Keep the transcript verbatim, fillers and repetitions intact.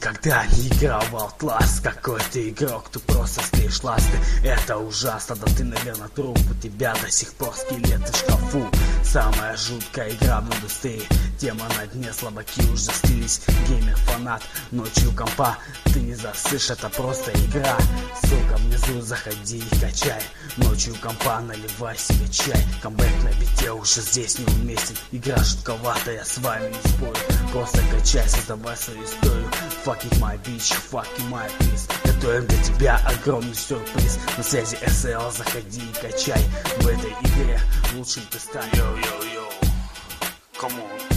никогда не играл в Outlast. Какой ты игрок, ты просто стоишь ласты. Это ужасно, да ты, наверное, труп. У тебя до сих пор скелеты в шкафу. Самая жуткая игра в индустрии. Тема на дне, слабаки уже застылись. Геймер-фанат, ночью компа. Ты не засышь, это просто игра. Ссылка внизу, заходи и качай. Ночью компа, наливай себе чай. Камбэк на бите уже здесь не уместен. Игра жутковатая, я с вами не спорю. Просто качай, создавай свою историю. Fuck it my bitch, fuck it my piece. Готовим для тебя огромный сюрприз. На связи эс эл, заходи и качай. В этой игре лучшим ты станешь. Yo, yo, yo, come on.